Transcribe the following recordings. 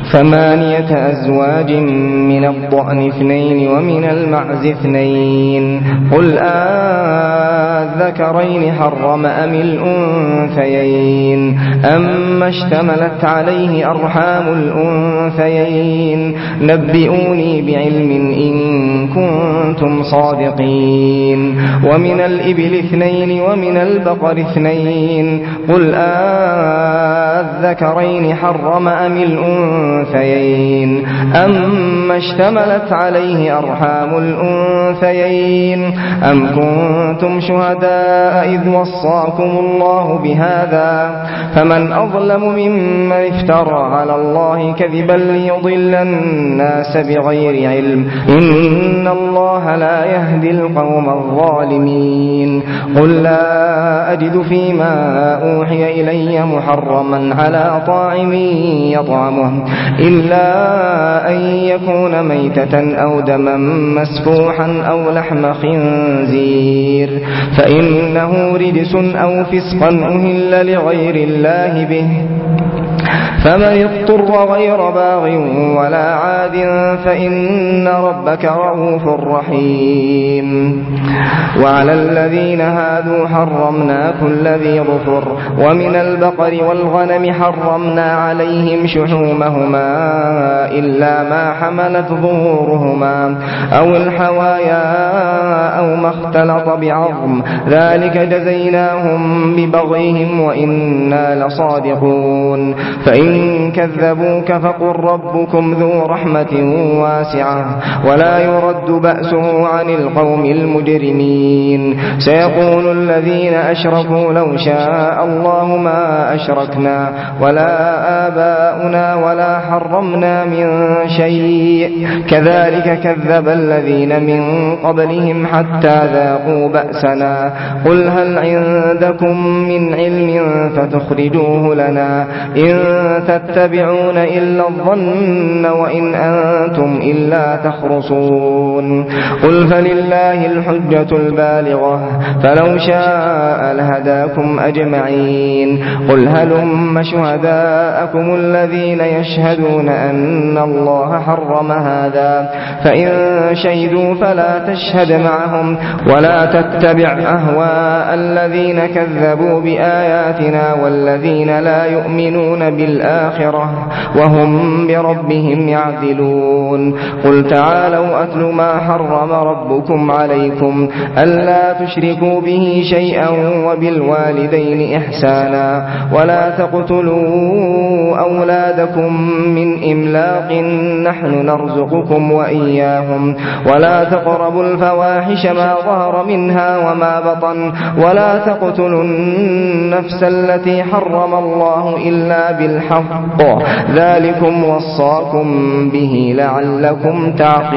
8 أزواج من الضأن 2 ومن المعز 2 قل أذكرين حرم أم الأنثيين أما اشتملت عليه أرحام الأنثيين نبئوني بعلم إن كنتم صادقين ومن الإبل 2 ومن البقر 2 قل أذكرين حرم أم الأنثيين أما اشتملت عليه أرحام الأنثيين أم كنتم شهداء إذ وصاكم الله بهذا فمن أظلم ممن افترى على الله كذبا ليضل الناس بغير علم إن الله لا يهدي القوم الظالمين قل لا أجد فيما أوحي إلي محرما على طاعم يطعمه إلا أن يكون ميتة أو دما مسفوحا أو لحم خنزير فإنه رجس أو فسقا أهل لغير الله به فمن اضطر غير باغ ولا عاد فإن ربك رؤوف رحيم وعلى الذين هادوا حرمنا كل ذي ظفر ومن البقر والغنم حرمنا عليهم شحومهما إلا ما حملت ظهورهما أو الحوايا أو ما اختلط بعظم ذلك جزيناهم ببغيهم وإنا لصادقون فإن كذبوك فقل ربكم ذو رحمة واسعة ولا يرد بأسه عن القوم المجرمين سيقول الذين أشركوا لو شاء الله ما أشركنا ولا آباؤنا ولا حرمنا من شيء كذلك كذب الذين من قبلهم حتى ذاقوا بأسنا قل هل عندكم من علم فتخرجوه لنا إن تتبعون إلا الظن وإن أنتم إلا تخرصون قل فلله الحجة البالغة فلو شاء لهداكم أجمعين قل هلم شهداءكم الذين يشهدون أن الله حرم هذا فإن شهدوا فلا تشهد معهم ولا تتبع أهواء الذين كذبوا بآياتنا والذين لا يؤمنون بالآخرة وهم بربهم يعدلون قل تعالوا أتل ما حرم ربكم عليكم ألا تشركوا به شيئا وبالوالدين إحسانا ولا تقتلوا أولادكم من إملاق نحن نرزقكم وإياهم ولا تقربوا الفواحش ما ظهر منها وما بطن ولا تقتلوا النفس التي حرم الله إلا بالحق ذلكم وصاكم به لعلكم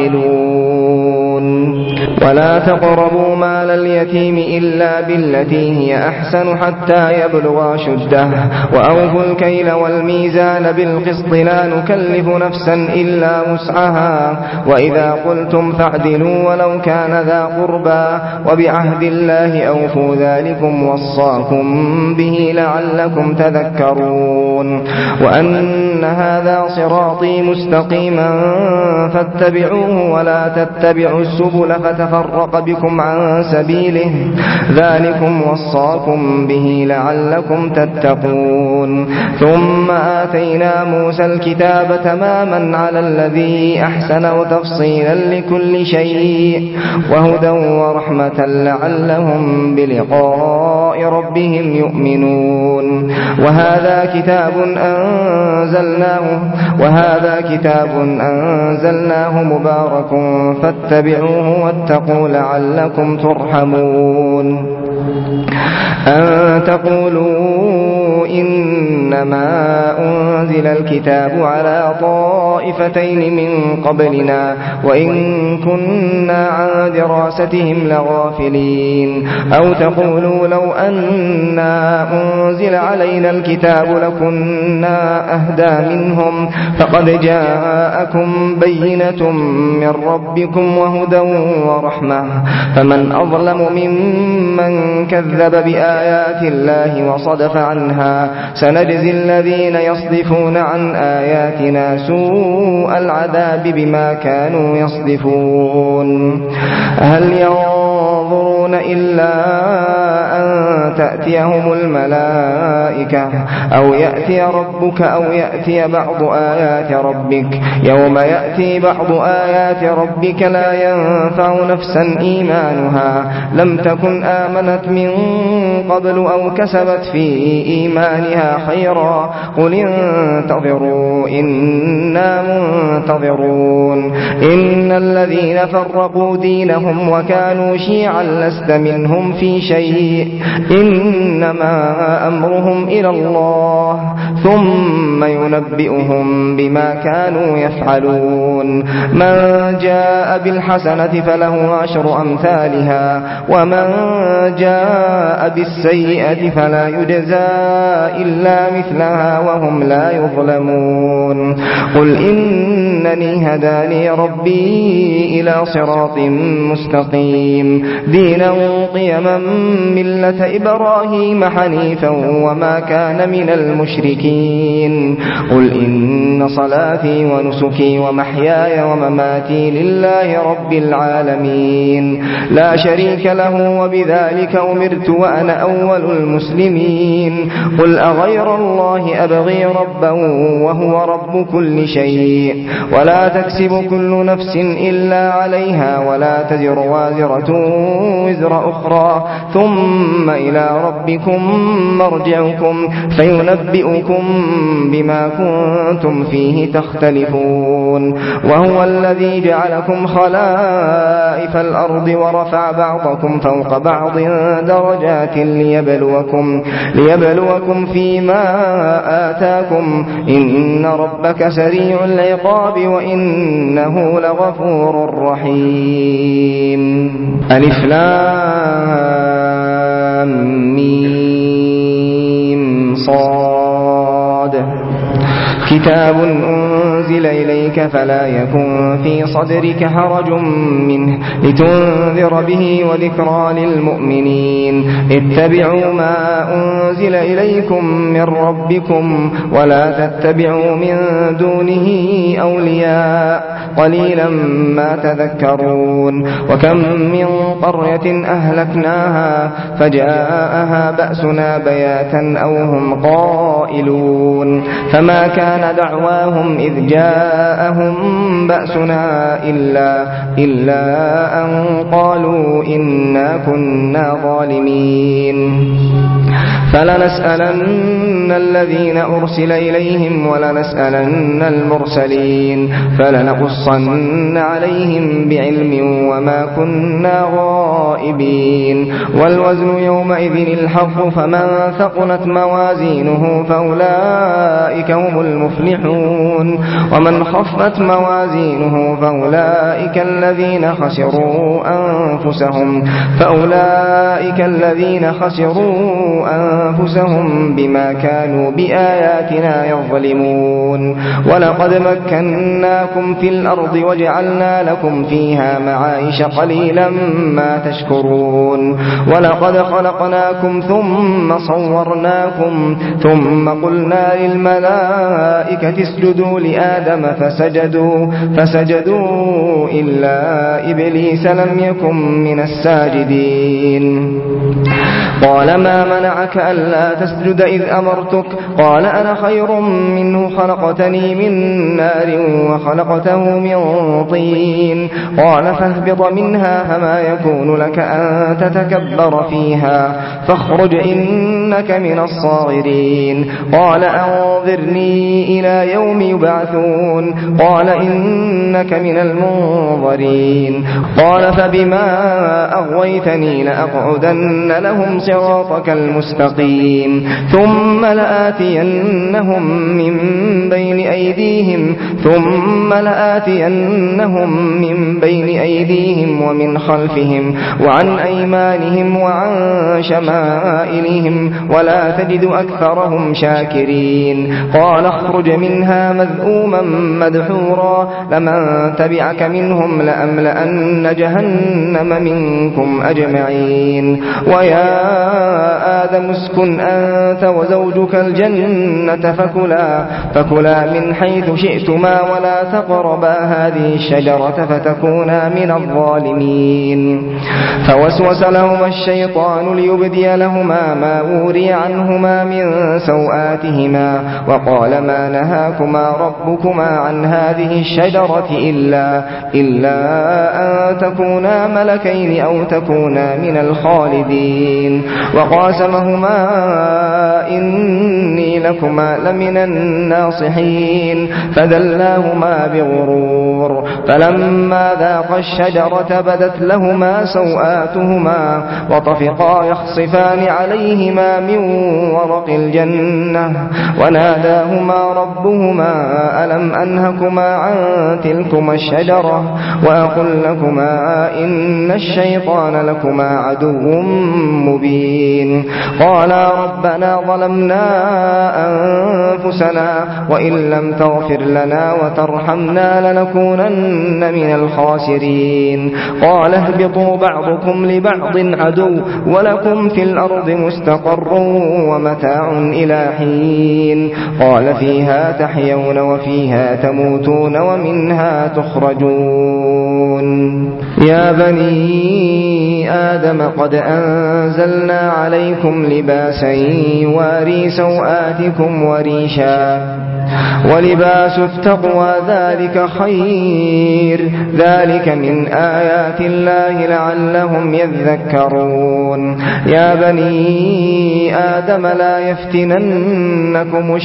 تعقلون ولا تقربوا مال اليتيم إلا بالتي هي أحسن حتى يبلغ أشده وأوفوا الكيل والميزان بالقسط لا نكلف نفسا إلا وسعها وإذا قلتم فاعدلوا ولو كان ذا قربى وبعهد الله أوفوا ذلكم وصاكم به لعلكم تذكرون وأن هذا صراطي مستقيما فاتبعوه ولا تتبعوا السبل فتفرق بكم عن سبيله ذلكم وصاكم به لعلكم تتقون ثم آتينا موسى الكتاب تماما على الذي أحسن وتفصيلا لكل شيء وهدى ورحمة لعلهم بلقاء ربهم يؤمنون وهذا كتاب أنزلناه مبارك فاتبعوه واتقوا لعلكم ترحمون أن تقولوا إنما أنزل الكتاب على طائفتين من قبلنا وإن كنا عن دراستهم لغافلين أو تقولوا لو أنا أنزل علينا الكتاب لكنا أهدى منهم فقد جاءكم بينة من ربكم وهدى ورحمة فمن أظلم ممن كذب كذب بآيات الله وصدف عنها سنجزي الذين يصدفون عن آياتنا سوء العذاب بما كانوا يصدفون هل ينظرون إلا أن تأتيهم الملائكة أو يأتي ربك أو يأتي بعض آيات ربك يوم يأتي بعض آيات ربك لا ينفع نفسا إيمانها لم تكن آمنت من قبل أو كسبت في إيمانها خيرا قل انتظروا إنا منتظرون إن الذين فرقوا دينهم وكانوا شيعا لست منهم في شيء إنما أمرهم إلى الله ثم ينبئهم بما كانوا يفعلون من جاء بالحسنة فله 10 أمثالها ومن جاء بالسيئة فلا يجزى إلا مثلها وهم لا يظلمون قل إنني هداني ربي إلى صراط مستقيم دينا قيما ملة إبراهيم حنيفا وما كان من المشركين قل إن صلاتي ونسكي ومحياي ومماتي لله رب العالمين لا شريك له وبذلك أمرت وأنا أول المسلمين قل أغير الله أبغي ربا وهو رب كل شيء ولا تكسب كل نفس إلا عليها ولا تزر وازرة وزر أخرى ثم إلى ربكم مرجعكم فينبئكم بما كنتم فيه تختلفون وهو الذي جعلكم خلائف الأرض ورفع بعضكم فوق بعض درجات ليبلوكم فيما آتاكم إن ربك سريع العقاب وإنه لغفور رحيم ألف لام ميم صاد كتاب أنزل إليك فلا يكن في صدرك حرج منه لتنذر به وذكرى للمؤمنين اتبعوا ما أنزل إليكم من ربكم ولا تتبعوا من دونه أولياء قليلا ما تذكرون وكم من قرية أهلكناها فجاءها بأسنا بياتا أو هم قائلون فما كان دعواهم إذ جاءهم بأسنا إلا أن قالوا إنا كنا ظالمين فلنسألن الذين أرسل إليهم ولنسألن المرسلين فلنقصن عليهم بعلم وما كنا غائبين والوزن يومئذ الحق فمن ثقلت موازينه فأولئك هم المفلحون ومن خفت موازينه فأولئك الذين خسروا أنفسهم بما كانوا بآياتنا يظلمون ولقد مكناكم في الأرض وجعلنا لكم فيها معايش قليلا ما تشكرون ولقد خلقناكم ثم صورناكم ثم قلنا للملائكة اسجدوا لآدم فسجدوا إلا إبليس لم يكن من الساجدين قال ما منعك ألا تسجد إذ أمرتك قال أنا خير منه خلقتني من نار وخلقته من طين قال فاهبط منها فما يكون لك أن تتكبر فيها فاخرج إنك من الصاغرين قال أنظرني إلى يوم يبعثون قال إنك من المنظرين قال فبما أغويتني لأقعدن لهم صراطك المستقيم ثم لآتينهم من بين أيديهم ومن خلفهم وعن أيمانهم وعن شمائلهم ولا تجد أكثرهم شاكرين قال اخرج منها مذءوما مدحورا لمن تبعك منهم لأملأن جهنم منكم أجمعين ويا آدم اسكن أنت وزوجك الجنة فكلا من حيث شئتما ولا تقربا هذه الشجرة فتكونا من الظالمين فوسوس لهما الشيطان ليبدي لهما ما وري عنهما من سوآتهما وقال ما نهاكما ربكما عن هذه الشجرة إلا أن تكونا ملكين أو تكونا من الخالدين وقاسمهما إني لكما لمن الناصحين فدلاهما بغرور فلما ذاقا الشجرة بدت لهما سوآتهما وطفقا يخصفان عليهما من ورق الجنة وناداهما ربهما ألم أنهكما عن تلكما الشجرة وأقل لكما إن الشيطان لكما عدو مبين قالا ربنا ظلمنا أنفسنا وإن لم تغفر لنا وترحمنا لنكونن من الخاسرين قال اهبطوا بعضكم لبعض عدو ولكم في الأرض مستقر ومتاع إلى حين قال فيها تحيون وفيها تموتون ومنها تخرجون يا بني آدم قد أنزلنا عليكم لباسا يواري سوآتكم وريشا ولباس التقوى ذلك خير ذلك من آيات الله لعلهم يذكرون يا بني آدم لا يفتننكم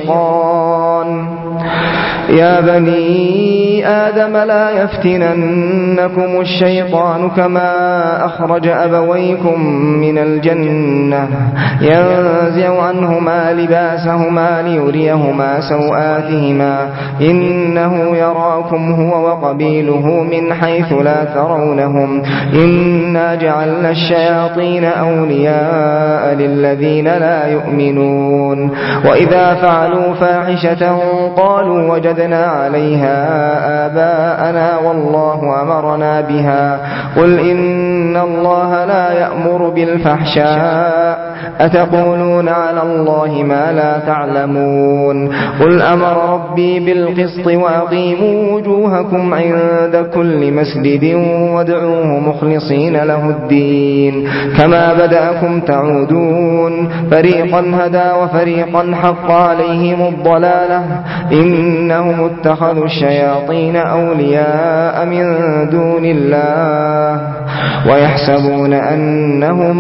الشيطان كما أخرج أبويكم من الجنة ينزع عنهما لباسهما ليريهما سوآتهما إنه يراكم هو وقبيله من حيث لا ترونهم إنا جعلنا الشياطين أولياء للذين لا يؤمنون وإذا فعلوا فاحشة قالوا وجدنا عليها آباءنا والله أمرنا بها قل إن الله لا يأمر بالفحشاء أتقولون على الله ما لا تعلمون قل أمر ربي بالقسط وأقيموا وجوهكم عند كل مسجد وادعوه مخلصين له الدين كما بدأكم تعودون فريقا هدى وفريقا حق عليهم الضلالة إنهم اتخذوا الشياطين أولياء من دون الله ويحسبون أنهم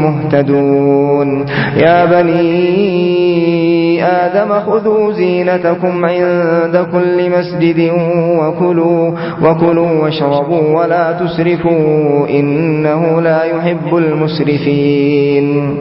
مهتدون يا بني آدم خذوا زينتكم عند كل مسجد وكلوا واشربوا ولا تسرفوا إنه لا يحب المسرفين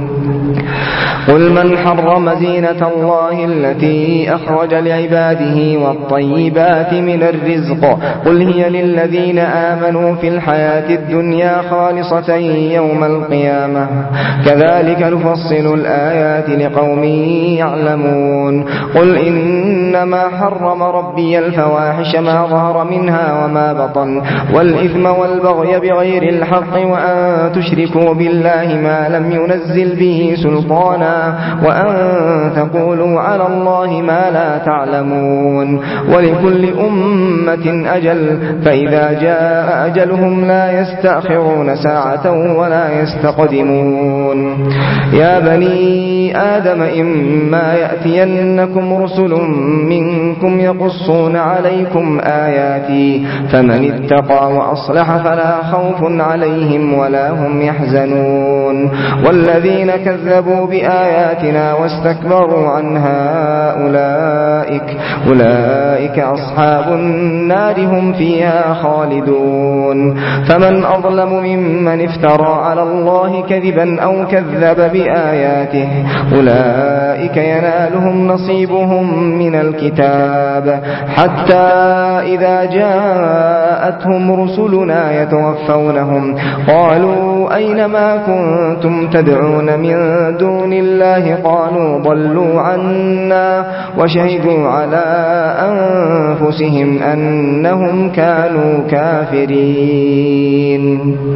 قل من حرم زينة الله التي أخرج لعباده والطيبات من الرزق قل هي للذين آمنوا في الحياة الدنيا خالصة يوم القيامة كذلك نفصل الآيات لقوم يعلمون قل إنما حرم ربي الفواحش ما ظهر منها وما بطن والإثم والبغي بغير الحق وأن تشركوا بالله ما لم ينزل به سلطانا وأن تقولوا على الله ما لا تعلمون ولكل أمة أجل فإذا جاء أجلهم لا يستأخرون ساعة ولا يستقدمون يا بني آدم إما يأتينكم رسل منكم يقصون عليكم آياتي فمن اتقى وأصلح فلا خوف عليهم ولا هم يحزنون والذين كذبوا بآياتنا واستكبروا عنها أولئك أصحاب النار هم فيها خالدون فمن أظلم ممن افترى على الله كذبا أو كذب بآياته أولئك ينالهم نصيبهم من الكتاب حتى إذا جاءتهم رسلنا يتوفونهم قالوا أين ما كنتم تدعون من دون الله قالوا ضلوا عنا وشهدوا على أنفسهم أنهم كانوا كافرين.